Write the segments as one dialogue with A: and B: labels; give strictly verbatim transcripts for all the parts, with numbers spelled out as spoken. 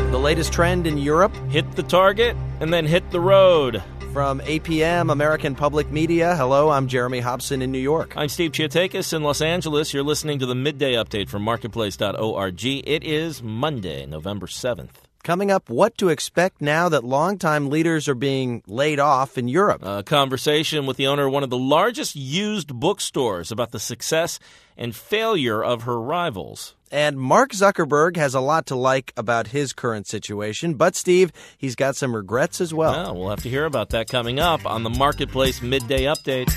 A: The latest trend in Europe.
B: Hit the target and then hit the road.
A: From A P M, American Public Media, hello, I'm Jeremy Hobson in New York.
B: I'm Steve Chiotakis in Los Angeles. You're listening to the Midday Update from marketplace dot org. It is Monday, November seventh.
A: Coming up, what to expect now that longtime leaders are being laid off in Europe.
B: A conversation with the owner of one of the largest used bookstores about the success and failure of her rivals.
A: And Mark Zuckerberg has a lot to like about his current situation, but, Steve, he's got some regrets as well.
B: Well, we'll have to hear about that coming up on the Marketplace Midday Update.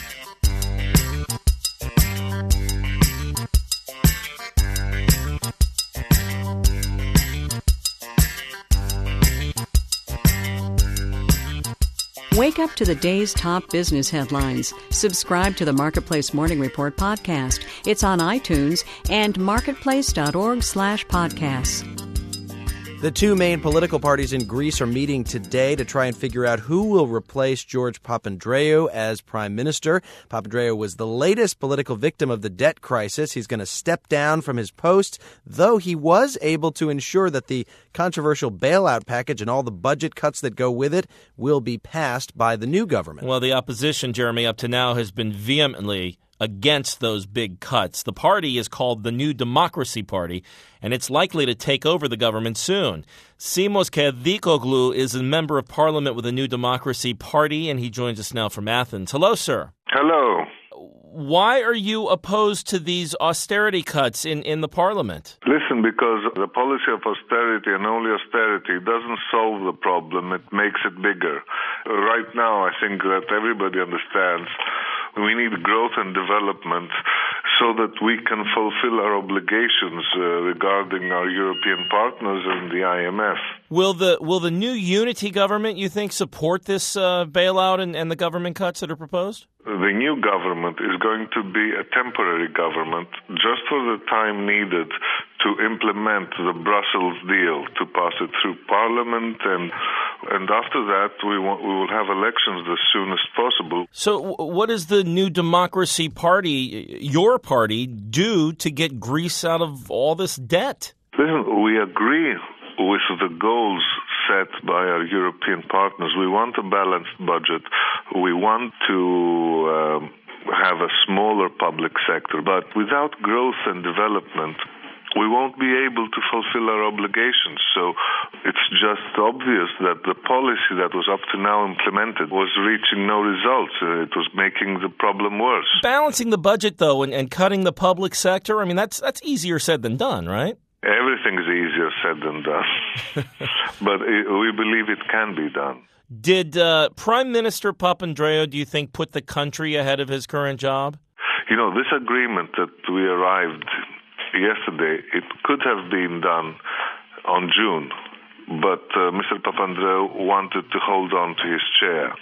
C: Wake up to the day's top business headlines. Subscribe to the Marketplace Morning Report podcast. It's on iTunes and marketplace dot org slash podcasts.
A: The two main political parties in Greece are meeting today to try and figure out who will replace George Papandreou as prime minister. Papandreou was the latest political victim of the debt crisis. He's going to step down from his post, though he was able to ensure that the controversial bailout package and all the budget cuts that go with it will be passed by the new government.
B: Well, the opposition, Jeremy, up to now has been vehemently against those big cuts. The party is called the New Democracy Party, and it's likely to take over the government soon. Simos Kerdikoglu is a member of parliament with the New Democracy Party, and he joins us now from Athens. Hello, sir.
D: Hello.
B: Why are you opposed to these austerity cuts in, in the parliament?
D: Listen, because the policy of austerity and only austerity doesn't solve the problem, it makes it bigger. Right now, I think that everybody understands we need growth and development so that we can fulfill our obligations uh, regarding our European partners and the I M F.
B: Will the will the new unity government, you think, support this uh, bailout and, and the government cuts that are proposed?
D: The new government is going to be a temporary government just for the time needed to implement the Brussels deal, to pass it through Parliament, and and after that we want, we will have elections as soon as possible.
B: So what does the New Democracy Party, your party, do to get Greece out of all this debt?
D: Listen, we agree with the goals set by our European partners. We want a balanced budget. We want to um, have a smaller public sector. But without growth and development, we won't be able to fulfill our obligations. So it's just obvious that the policy that was up to now implemented was reaching no results. Uh, it was making the problem worse.
B: Balancing the budget, though, and, and cutting the public sector, I mean, that's that's easier said than done, right?
D: Everything's easier said than done. But it, we believe it can be done.
B: Did uh, Prime Minister Papandreou, do you think, put the country ahead of his current job?
D: You know, this agreement that we arrived yesterday, it could have been done on June, but uh, Mister Papandreou wanted to hold on to his chair.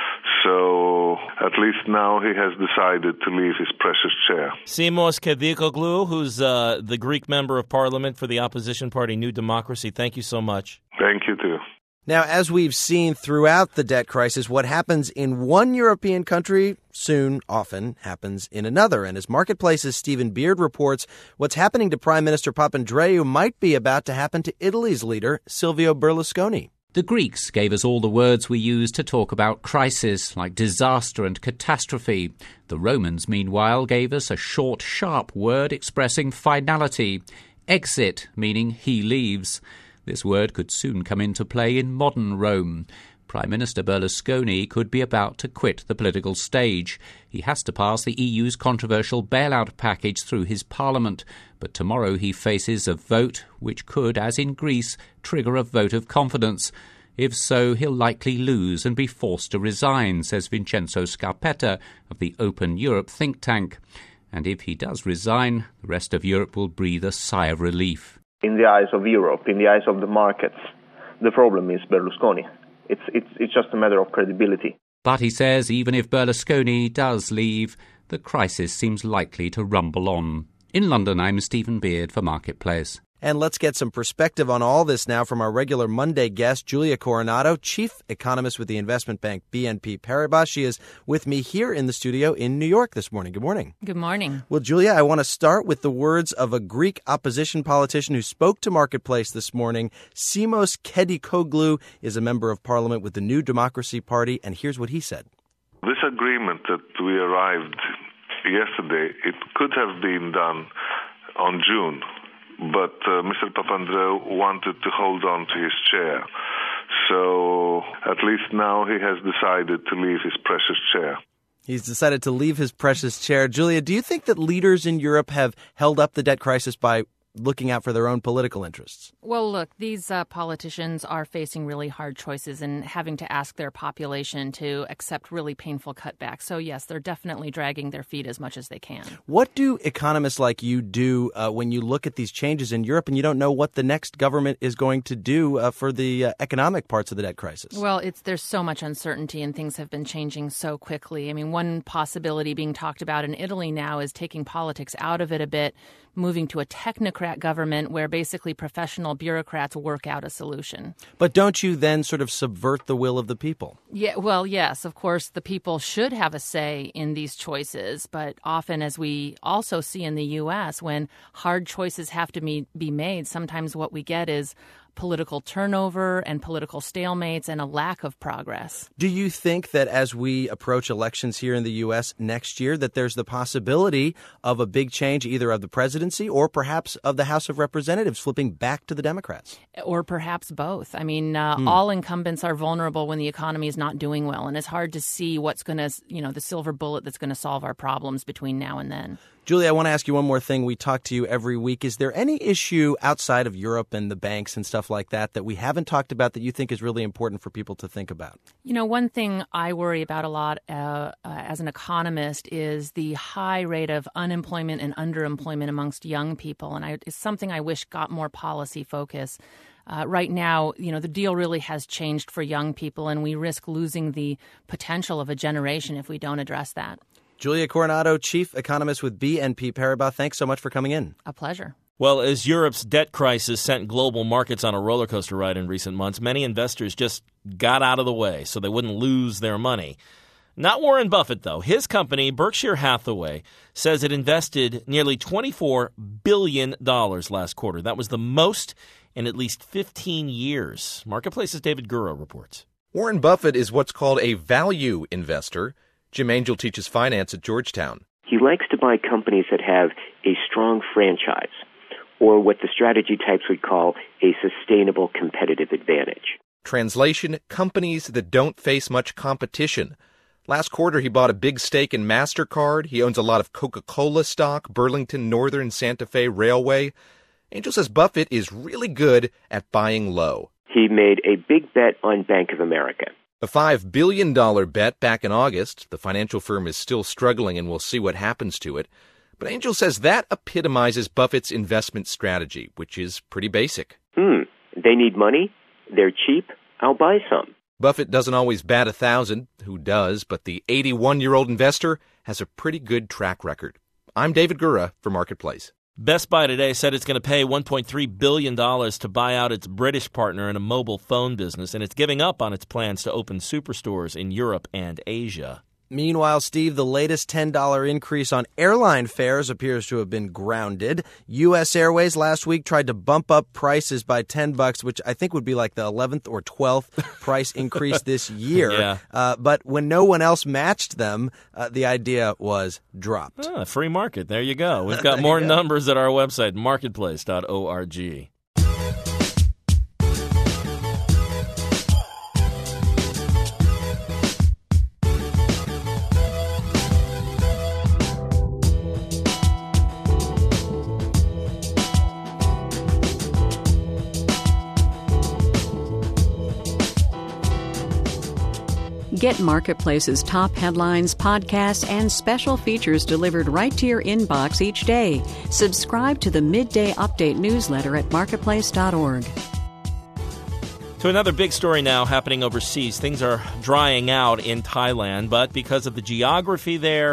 D: So at least now he has decided to leave his precious chair.
B: Simos Kerdikoglu, who's uh, the Greek member of parliament for the opposition party New Democracy, thank you so much.
D: Thank you too.
A: Now, as we've seen throughout the debt crisis, what happens in one European country soon, often, happens in another. And as Marketplace's Stephen Beard reports, what's happening to Prime Minister Papandreou might be about to happen to Italy's leader, Silvio Berlusconi.
E: The Greeks gave us all the words we use to talk about crisis, like disaster and catastrophe. The Romans, meanwhile, gave us a short, sharp word expressing finality, exit, meaning he leaves. This word could soon come into play in modern Rome. Prime Minister Berlusconi could be about to quit the political stage. He has to pass the E U's controversial bailout package through his parliament, but tomorrow he faces a vote which could, as in Greece, trigger a vote of confidence. If so, he'll likely lose and be forced to resign, says Vincenzo Scarpetta of the Open Europe think tank. And if he does resign, the rest of Europe will breathe a sigh of relief.
F: In the eyes of Europe, in the eyes of the markets, the problem is Berlusconi. It's, it's, it's just a matter of credibility.
E: But he says even if Berlusconi does leave, the crisis seems likely to rumble on. In London, I'm Stephen Beard for Marketplace.
A: And let's get some perspective on all this now from our regular Monday guest, Julia Coronado, chief economist with the investment bank B N P Paribas. She is with me here in the studio in New York this morning. Good morning.
G: Good morning.
A: Well, Julia, I want to start with the words of a Greek opposition politician who spoke to Marketplace this morning. Simos Kedikoglou is a member of parliament with the New Democracy Party, and here's what he said.
D: This agreement that we arrived yesterday, it could have been done on June, but uh, Mister Papandreou wanted to hold on to his chair. So at least now he has decided to leave his precious chair.
A: He's decided to leave his precious chair. Julia, do you think that leaders in Europe have held up the debt crisis by looking out for their own political interests?
G: Well, look, these uh, politicians are facing really hard choices and having to ask their population to accept really painful cutbacks. So, yes, they're definitely dragging their feet as much as they can.
A: What do economists like you do uh, when you look at these changes in Europe and you don't know what the next government is going to do uh, for the uh, economic parts of the debt crisis?
G: Well, it's there's so much uncertainty and things have been changing so quickly. I mean, one possibility being talked about in Italy now is taking politics out of it a bit, moving to a technocrat government where basically professional bureaucrats work out a solution.
A: But don't you then sort of subvert the will of the people?
G: Yeah, well, yes, of course, the people should have a say in these choices. But often, as we also see in the U S, when hard choices have to be, be made, sometimes what we get is political turnover and political stalemates and a lack of progress.
A: Do you think that as we approach elections here in the U S next year, that there's the possibility of a big change either of the presidency or perhaps of the House of Representatives flipping back to the Democrats?
G: Or perhaps both. I mean, uh, hmm. all incumbents are vulnerable when the economy is not doing well, and it's hard to see what's going to, you know, the silver bullet that's going to solve our problems between now and then.
A: Julia, I want to ask you one more thing. We talk to you every week. Is there any issue outside of Europe and the banks and stuff like that that we haven't talked about that you think is really important for people to think about?
G: You know, one thing I worry about a lot uh, uh, as an economist is the high rate of unemployment and underemployment amongst young people. And I, it's something I wish got more policy focus. Uh, right now, you know, the deal really has changed for young people, and we risk losing the potential of a generation if we don't address that.
A: Julia Coronado, chief economist with B N P Paribas, thanks so much for coming in.
G: A pleasure.
B: Well, as Europe's debt crisis sent global markets on a roller coaster ride in recent months, many investors just got out of the way so they wouldn't lose their money. Not Warren Buffett, though. His company, Berkshire Hathaway, says it invested nearly twenty-four billion dollars last quarter. That was the most in at least fifteen years. Marketplace's David Gura reports.
H: Warren Buffett is what's called a value investor. Jim Angel teaches finance at Georgetown.
I: He likes to buy companies that have a strong franchise, or what the strategy types would call a sustainable competitive advantage.
H: Translation, companies that don't face much competition. Last quarter, he bought a big stake in MasterCard. He owns a lot of Coca-Cola stock, Burlington Northern Santa Fe Railway. Angel says Buffett is really good at buying low.
I: He made a big bet on Bank of America.
H: A five billion dollars bet back in August. The financial firm is still struggling, and we'll see what happens to it. But Angel says that epitomizes Buffett's investment strategy, which is pretty basic.
I: Hmm. They need money. They're cheap. I'll buy some.
H: Buffett doesn't always bat a thousand. Who does? But the eighty-one-year-old investor has a pretty good track record. I'm David Gura for Marketplace.
B: Best Buy today said it's going to pay one point three billion dollars to buy out its British partner in a mobile phone business, and it's giving up on its plans to open superstores in Europe and Asia.
A: Meanwhile, Steve, the latest ten dollars increase on airline fares appears to have been grounded. U S Airways last week tried to bump up prices by ten bucks, which I think would be like the eleventh or twelfth price increase this year.
B: Yeah.
A: Uh, but when no one else matched them, uh, the idea was dropped.
B: Ah, free market. There you go. We've got more go. numbers at our website, marketplace dot org.
C: Get Marketplace's top headlines, podcasts, and special features delivered right to your inbox each day. Subscribe to the Midday Update newsletter at marketplace dot org.
B: To another big story now happening overseas. Things are drying out in Thailand, but because of the geography there,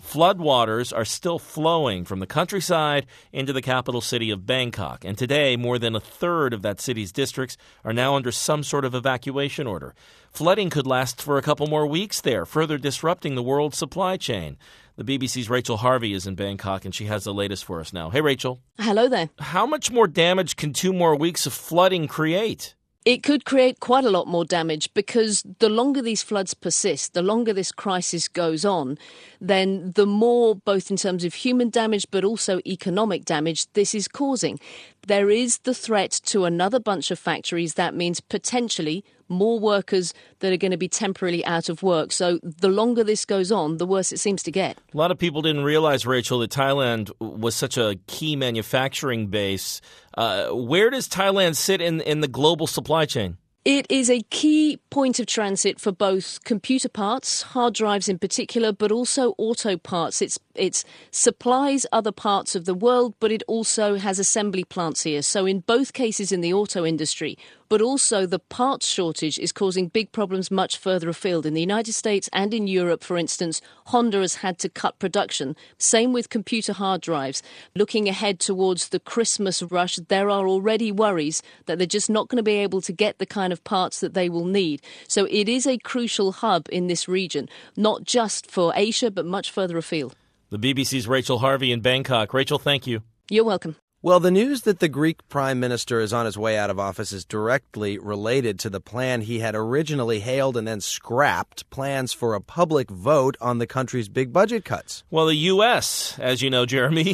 B: Floodwaters are still flowing from the countryside into the capital city of Bangkok. And today, more than a third of that city's districts are now under some sort of evacuation order. Flooding could last for a couple more weeks there, further disrupting the world's supply chain. The B B C's Rachel Harvey is in Bangkok, and she has the latest for us now. Hey, Rachel.
J: Hello there.
B: How much more damage can two more weeks of flooding create?
J: It could create quite a lot more damage because the longer these floods persist, the longer this crisis goes on, then the more, both in terms of human damage but also economic damage, this is causing. There is the threat to another bunch of factories. That means potentially more workers that are going to be temporarily out of work. So the longer this goes on, the worse it seems to get.
B: A lot of people didn't realize, Rachel, that Thailand was such a key manufacturing base. Uh, where does Thailand sit in, in the global supply chain?
J: It is a key point of transit for both computer parts, hard drives in particular, but also auto parts. It's it supplies other parts of the world, but it also has assembly plants here. So in both cases in the auto industry, but also the parts shortage is causing big problems much further afield. In the United States and in Europe, for instance, Honda has had to cut production. Same with computer hard drives. Looking ahead towards the Christmas rush, there are already worries that they're just not going to be able to get the kind of parts that they will need. So it is a crucial hub in this region, not just for Asia, but much further afield.
B: The B B C's Rachel Harvey in Bangkok. Rachel, thank you.
J: You're welcome.
A: Well, the news that the Greek prime minister is on his way out of office is directly related to the plan he had originally hailed and then scrapped, plans for a public vote on the country's big budget cuts.
B: Well, the U S, as you know, Jeremy,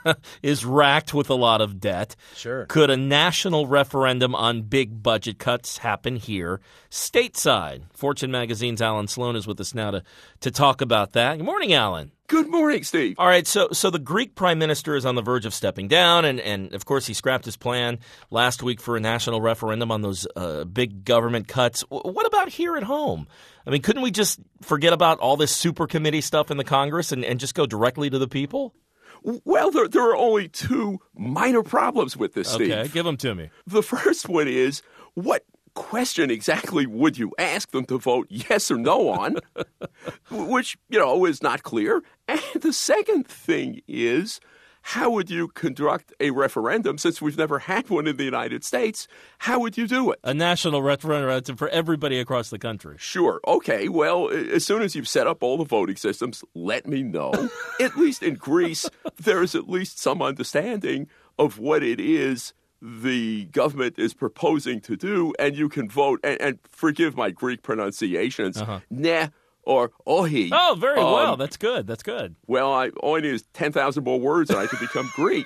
B: is racked with a lot of debt.
A: Sure.
B: Could a national referendum on big budget cuts happen here stateside? Fortune Magazine's Alan Sloan is with us now to, to talk about that. Good morning, Alan.
K: Good morning, Steve.
B: All right, so so the Greek prime minister is on the verge of stepping down, and, and of course he scrapped his plan last week for a national referendum on those uh, big government cuts. W- what about here at home? I mean, couldn't we just forget about all this super committee stuff in the Congress and, and just go directly to the people?
K: Well, there, there are only two minor problems with this, Steve.
B: Okay, give them to me.
K: The first one is, what question exactly would you ask them to vote yes or no on, which, you know, is not clear. And the second thing is, how would you conduct a referendum? Since we've never had one in the United States, how would you do it?
B: A national referendum for everybody across the country.
K: Sure. Okay. Well, as soon as you've set up all the voting systems, let me know. At least in Greece, there is at least some understanding of what it is the government is proposing to do, and you can vote. And, and forgive my Greek pronunciations. Uh-huh. Nah. Or ohi.
B: Oh, very
K: um,
B: well. That's good. That's good.
K: Well, I only need ten thousand more words and I can become Greek.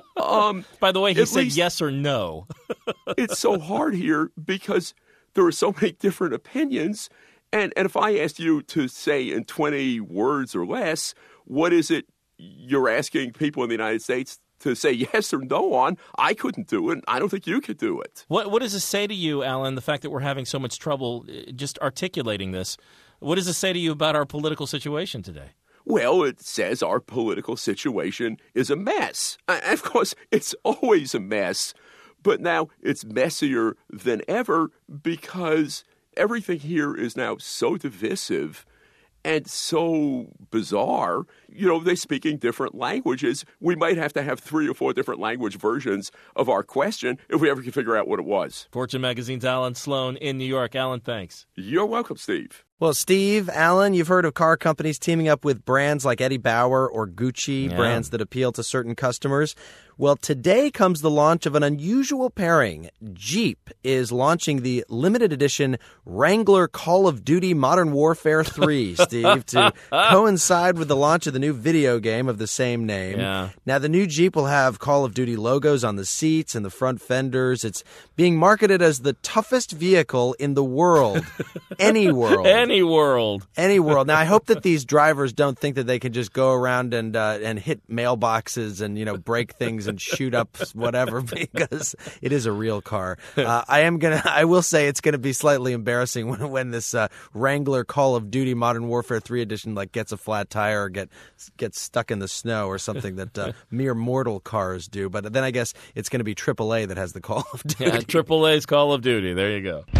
K: Um,
B: By the way, he said
K: least,
B: yes or no.
K: It's so hard here because there are so many different opinions. And, and if I asked you to say in twenty words or less, what is it you're asking people in the United States to say yes or no on, I couldn't do it. I don't think you could do it.
B: What What does it say to you, Alan, the fact that we're having so much trouble just articulating this? What does it say to you about our political situation today?
K: Well, it says our political situation is a mess. Of course, it's always a mess, but now it's messier than ever because everything here is now so divisive and so bizarre. You know, they're speaking different languages. We might have to have three or four different language versions of our question if we ever can figure out what it was.
B: Fortune Magazine's Alan Sloan in New York. Alan, thanks.
K: You're welcome, Steve.
A: Well, Steve, Alan, you've heard of car companies teaming up with brands like Eddie Bauer or Gucci, yeah. brands that appeal to certain customers. Well, today comes the launch of an unusual pairing. Jeep is launching the limited edition Wrangler Call of Duty Modern Warfare three, Steve, to coincide with the launch of the new video game of the same name.
B: Yeah.
A: Now, the new Jeep will have Call of Duty logos on the seats and the front fenders. It's being marketed as the toughest vehicle in the world. Any world.
B: Any world.
A: Any world. Now, I hope that these drivers don't think that they can just go around and uh, and hit mailboxes and, you know, break things and shoot up whatever, because it is a real car. Uh, I am gonna. I will say it's gonna be slightly embarrassing when when this uh, Wrangler Call of Duty Modern Warfare three edition like gets a flat tire or get gets stuck in the snow or something that uh, mere mortal cars do. But then I guess it's gonna be triple A that has the Call of Duty.
B: Yeah, triple A's Call of Duty. There you go.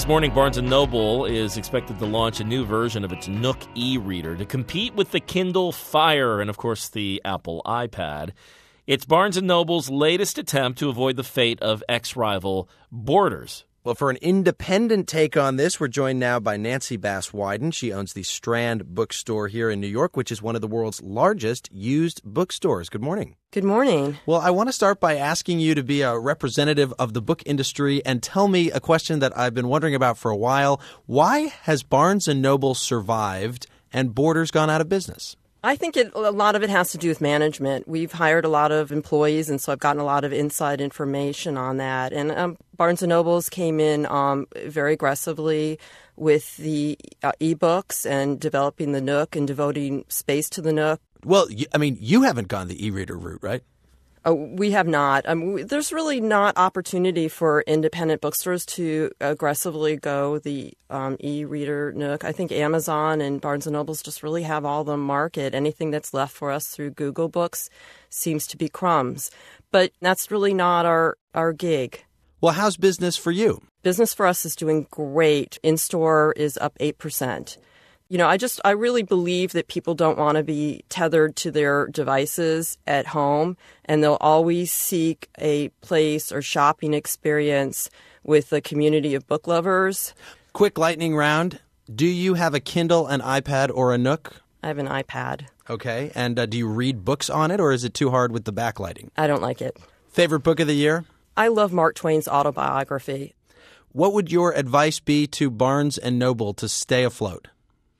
B: morning, Barnes and Noble is expected to launch a new version of its Nook e-reader to compete with the Kindle Fire and, of course, the Apple iPad. It's Barnes and Noble's latest attempt to avoid the fate of ex-rival Borders.
A: Well, for an independent take on this, we're joined now by Nancy Bass-Weiden. She owns the Strand Bookstore here in New York, which is one of the world's largest used bookstores. Good morning.
L: Good morning.
A: Well, I want to start by asking you to be a representative of the book industry and tell me a question that I've been wondering about for a while. Why has Barnes and Noble survived and Borders gone out of business?
L: I think it, a lot of it has to do with management. We've hired a lot of employees, and so I've gotten a lot of inside information on that. And um, Barnes and Noble's came in um, very aggressively with the uh, e-books and developing the Nook and devoting space to the Nook.
A: Well, I mean, you haven't gone the e-reader route, right?
L: Oh, we have not. Um, we, there's really not opportunity for independent bookstores to aggressively go the um, e-reader Nook. I think Amazon and Barnes and Nobles just really have all the market. Anything that's left for us through Google Books seems to be crumbs. But that's really not our, our gig.
A: Well, how's business for you?
L: Business for us is doing great. In-store is up eight percent. You know, I just, I really believe that people don't want to be tethered to their devices at home, and they'll always seek a place or shopping experience with a community of book lovers.
A: Quick lightning round. Do you have a Kindle, an iPad, or a Nook?
L: I have an iPad.
A: Okay. And uh, do you read books on it, or is it too hard with the backlighting?
L: I don't like it.
A: Favorite book of the year?
L: I love Mark Twain's autobiography.
A: What would your advice be to Barnes and Noble to stay afloat?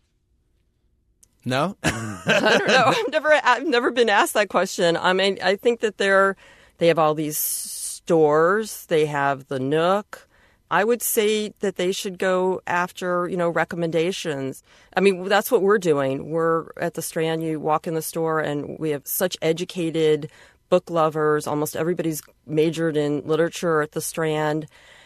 A: No?
L: I don't know. I've never I've never been asked that question. I mean, I think that they're they have all these stores. They have the Nook. I would say that they should go after, you know, recommendations. I mean, that's what we're doing. We're at the Strand. You walk in the store and we have such educated book lovers. Almost everybody's majored in literature at the Strand.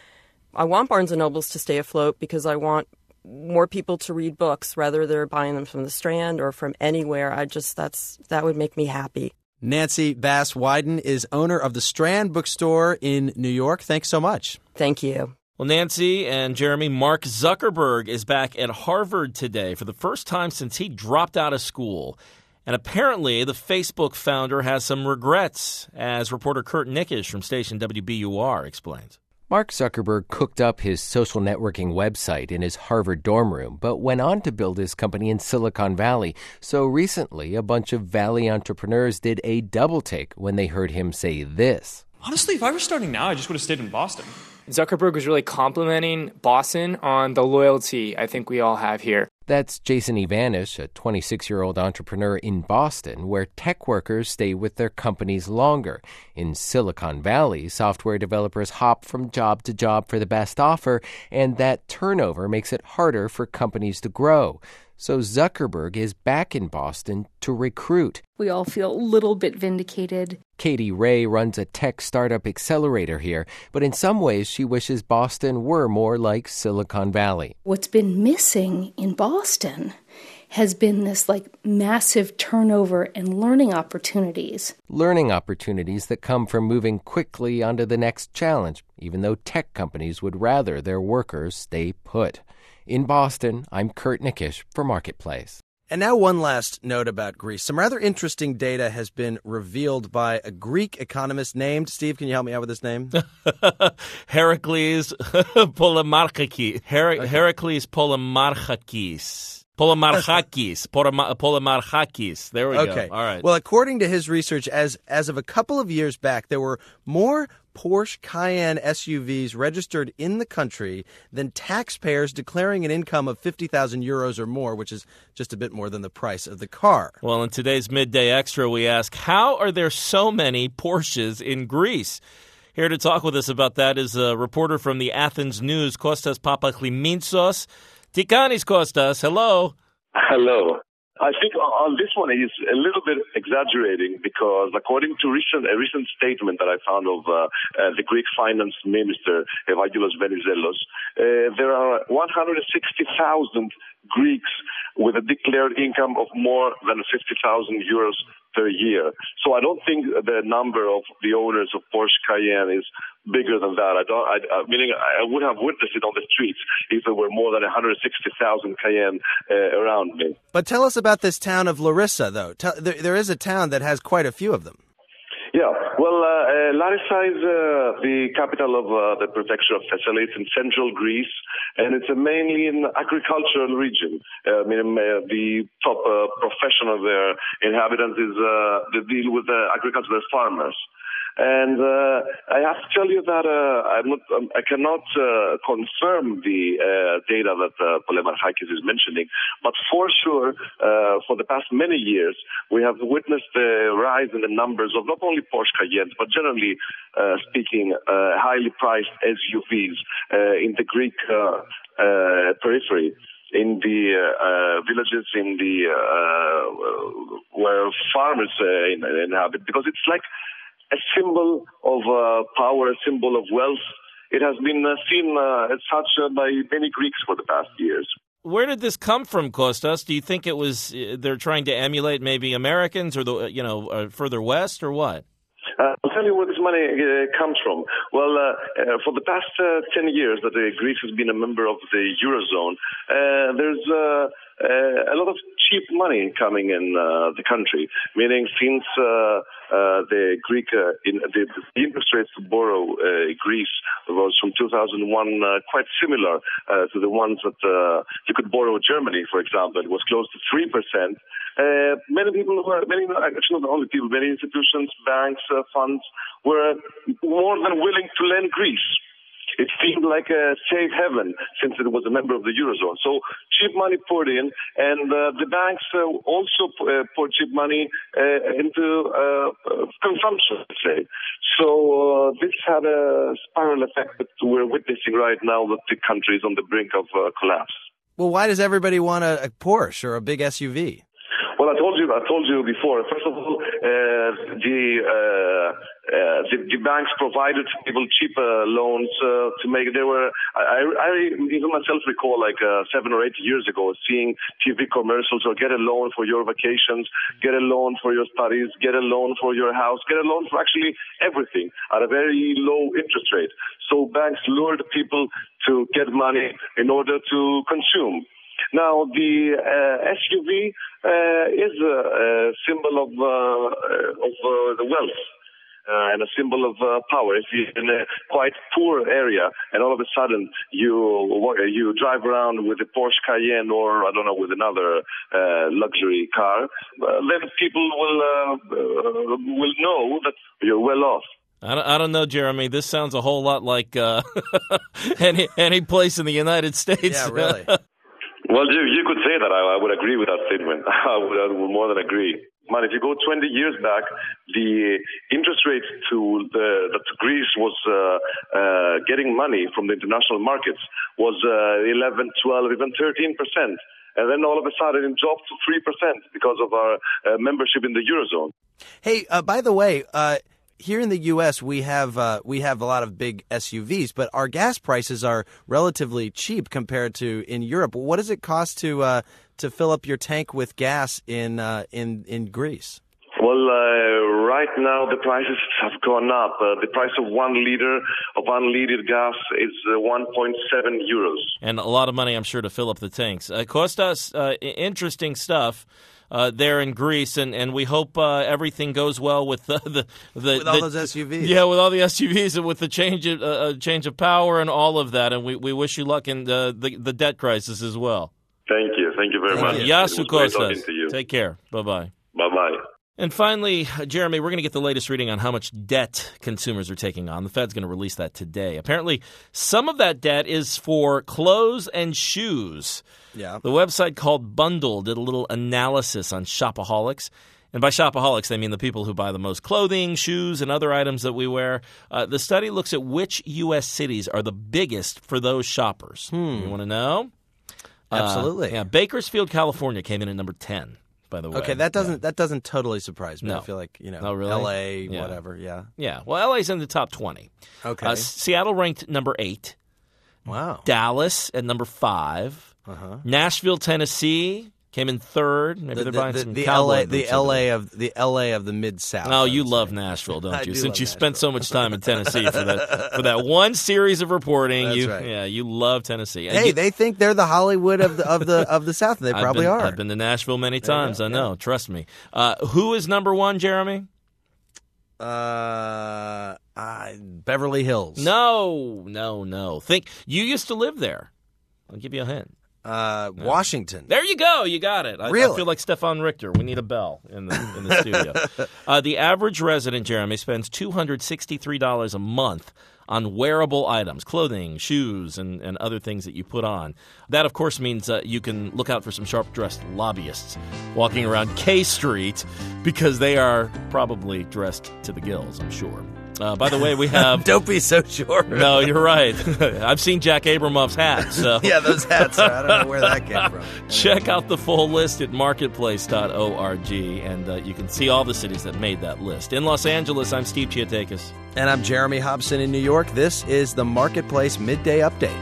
L: I want Barnes and Nobles to stay afloat because I want more people to read books, whether they're buying them from the Strand or from anywhere. I just, that's, that would make me happy.
A: Nancy Bass-Weiden is owner of the Strand Bookstore in New York. Thanks so much.
L: Thank you.
B: Well, Nancy and Jeremy, Mark Zuckerberg is back at Harvard today for the first time since he dropped out of school. And apparently the Facebook founder has some regrets, as reporter Kurt Nickisch from station W B U R explains.
M: Mark Zuckerberg cooked up his social networking website in his Harvard dorm room, but went on to build his company in Silicon Valley. So recently, a bunch of Valley entrepreneurs did a double take when they heard him say this.
N: Honestly, if I were starting now, I just would have stayed in Boston.
O: Zuckerberg was really complimenting Boston on the loyalty I think we all have here.
M: That's Jason Ivanish, a twenty-six-year-old entrepreneur in Boston, where tech workers stay with their companies longer. In Silicon Valley, software developers hop from job to job for the best offer, and that turnover makes it harder for companies to grow. So Zuckerberg is back in Boston to recruit.
P: We all feel a little bit vindicated.
M: Katie Ray runs a tech startup accelerator here, but in some ways she wishes Boston were more like Silicon Valley.
P: What's been missing in Boston has been this like massive turnover and learning opportunities.
M: Learning opportunities that come from moving quickly onto the next challenge, even though tech companies would rather their workers stay put. In Boston, I'm Kurt Nickisch for Marketplace.
A: And now one last note about Greece. Some rather interesting data has been revealed by a Greek economist named, Steve, can you help me out with his name?
B: Heracles Polemarchakis. Her- okay. Heracles Polemarchakis. Polemarchakis. Polemarchakis. There we
A: okay.
B: go. All right.
A: Well, according to his research, as as of a couple of years back, there were more Porsche Cayenne S U Vs registered in the country than taxpayers declaring an income of fifty thousand euros or more, which is just a bit more than the price of the car.
B: Well, in today's Midday Extra, we ask, how are there so many Porsches in Greece? Here to talk with us about that is a reporter from the Athens News, Kostas Papaklimintzos. Tikanis, Kostas. Hello.
Q: Hello. I think on this one he's a little bit exaggerating because according to recent, a recent statement that I found of uh, uh, the Greek finance minister, Evangelos Venizelos, uh, there are one hundred sixty thousand Greeks with a declared income of more than fifty thousand euros per year. So I don't think the number of the owners of Porsche Cayenne is bigger than that. I don't. I, I, meaning, I would have witnessed it on the streets if there were more than one hundred sixty thousand Cayenne uh, around me.
A: But tell us about this town of Larissa, though. Tell, there, there is a town that has quite a few of them.
Q: Yeah, well, uh, uh, Larissa is uh, the capital of uh, the prefecture of Thessaly. It's in central Greece, and it's a mainly an agricultural region. Uh, I mean, uh, the top uh, profession of their inhabitants is uh, they deal with uh, agriculture, they're farmers. And uh, I have to tell you that uh, I'm not, um, I cannot uh, confirm the uh, data that uh, Polemarchakis is mentioning, but for sure, uh, for the past many years, we have witnessed the rise in the numbers of not only Porsche Cayennes, but generally uh, speaking, uh, highly priced S U Vs uh, in the Greek uh, uh, periphery. In the uh, uh, villages, in the uh, where farmers uh, inhabit, because it's like a symbol of uh, power, a symbol of wealth. It has been uh, seen uh, as such uh, by many Greeks for the past years.
B: Where did this come from, Kostas? Do you think it was uh, they're trying to emulate maybe Americans or the you know uh, further west or what?
Q: Uh, I'll tell you where this money uh, comes from. Well, uh, uh, for the past uh, ten years that uh, Greece has been a member of the Eurozone, uh, there's uh, uh, a lot of cheap money coming in uh, the country, meaning since uh, uh, the Greek uh, in, the, the interest rates to borrow uh, Greece was from two thousand one uh, quite similar uh, to the ones that uh, you could borrow Germany, for example. It was close to three percent. Uh, many people were, many, actually not only people, many institutions, banks, uh, funds were more than willing to lend Greece. It seemed like a safe haven since it was a member of the Eurozone. So cheap money poured in, and uh, the banks uh, also uh, poured cheap money uh, into uh, consumption, let's say. So uh, this had a spiral effect that we're witnessing right now that the country is on the brink of uh, collapse.
A: Well, why does everybody want a, a Porsche or a big S U V?
Q: Well, I told you, I told you before. First of all, uh, the, uh, uh, the the banks provided people cheap uh, loans uh, to make. There were I, I even myself recall like uh, seven or eight years ago seeing T V commercials or get a loan for your vacations, get a loan for your studies, get a loan for your house, get a loan for actually everything at a very low interest rate. So banks lured people to get money in order to consume. Now, the uh, S U V uh, is a, a symbol of, uh, of uh, the wealth uh, and a symbol of uh, power. If you're in a quite poor area and all of a sudden you you drive around with a Porsche Cayenne or, I don't know, with another uh, luxury car, uh, then people will, uh, uh, will know that you're well off.
B: I don't, I don't know, Jeremy. This sounds a whole lot like uh, any any place in the United States.
A: Yeah, really.
Q: Well, you, you could say that. I, I would agree with that statement. I would, I would more than agree. Man, if you go twenty years back, the interest rate to the, that Greece was uh, uh, getting money from the international markets was uh, eleven, twelve, even thirteen percent. And then all of a sudden it dropped to three percent because of our uh, membership in the Eurozone.
A: Hey, uh, by the way, uh, here in the U S we have uh, we have a lot of big S U Vs, but our gas prices are relatively cheap compared to in Europe. What does it cost to uh, to fill up your tank with gas in uh, in in Greece?
Q: Well, uh, right now the prices have gone up. Uh, the price of one liter of unleaded gas is uh, one point seven euros,
B: and a lot of money, I'm sure, to fill up the tanks. Uh, Kostas, uh, interesting stuff. Uh, there in Greece, and, and we hope uh, everything goes well with the the, the
A: with all
B: the,
A: those S U Vs.
B: Yeah, with all the S U Vs and with the change of uh, change of power and all of that. And we, we wish you luck in the, the the debt crisis as well.
Q: Thank you, thank you very
B: Thank
Q: much.
B: Yasu
Q: Kostas,
B: take care. Bye bye.
Q: Bye bye.
B: And finally, Jeremy, we're going to get the latest reading on how much debt consumers are taking on. The Fed's going to release that today. Apparently, some of that debt is for clothes and shoes.
A: Yeah.
B: The website called Bundle did a little analysis on shopaholics. And by shopaholics, they mean the people who buy the most clothing, shoes, and other items that we wear. Uh, the study looks at which U S cities are the biggest for those shoppers.
A: Hmm.
B: You want to know?
A: Absolutely.
B: Uh, yeah, Bakersfield, California came in at number ten. By the way.
A: Okay, that doesn't
B: yeah.
A: that doesn't totally surprise me.
B: No.
A: I feel like, you know,
B: oh, really?
A: L A,
B: yeah.
A: whatever, yeah.
B: Yeah, well, L A's in the top twenty.
A: Okay.
B: Uh, Seattle ranked number eight.
A: Wow.
B: Dallas at number five.
A: Uh-huh.
B: Nashville, Tennessee Came in third. Maybe
A: The,
B: they're
A: the,
B: buying
A: the,
B: some
A: the
B: cowboy
A: L A,
B: boots
A: the
B: over
A: L A
B: there.
A: of the L A of the Mid South.
B: Oh, you love Nashville, don't
A: I
B: you?
A: do
B: Since
A: love
B: you spent so
A: Nashville.
B: much time in Tennessee for that for that one series of reporting,
A: That's
B: you
A: right.
B: yeah, you love Tennessee. And
A: Hey,
B: you-
A: they think they're the Hollywood of the of the of the South, and they
B: I've
A: probably
B: been-
A: are.
B: I've been to Nashville many
A: There you
B: times.
A: go,
B: I know. Trust me. Uh, who is number one, Jeremy?
A: Uh, uh, Beverly Hills.
B: No, no, no. Think you used to live there. I'll give you a hint.
A: Uh, Washington.
B: There you go. You got it. I,
A: Really?
B: I feel like Stefan Richter. We need a bell in the in the studio. Uh, the average resident, Jeremy, spends two hundred sixty-three dollars a month on wearable items, clothing, shoes, and, and other things that you put on. That, of course, means uh, you can look out for some sharp-dressed lobbyists walking around K Street because they are probably dressed to the gills, I'm sure. Uh, by the way, we have...
A: Don't be so sure.
B: No, you're right. I've seen Jack Abramoff's hat. So.
A: Yeah, those hats are, I don't know where that came from.
B: Check out the full list at marketplace dot org, and uh, you can see all the cities that made that list. In Los Angeles, I'm Steve Chiatakis.
A: And I'm Jeremy Hobson in New York. This is the Marketplace Midday Update.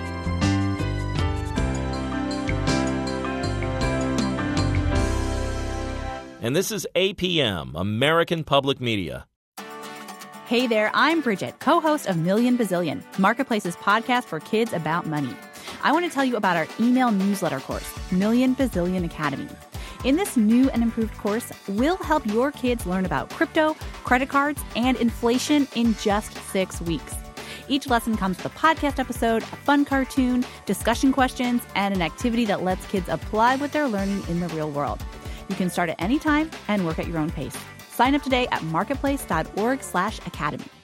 B: And this is A P M, American Public Media.
R: Hey there, I'm Bridget, co-host of Million Bazillion, Marketplace's podcast for kids about money. I want to tell you about our email newsletter course, Million Bazillion Academy. In this new and improved course, we'll help your kids learn about crypto, credit cards, and inflation in just six weeks. Each lesson comes with a podcast episode, a fun cartoon, discussion questions, and an activity that lets kids apply what they're learning in the real world. You can start at any time and work at your own pace. Sign up today at marketplace dot org slash academy.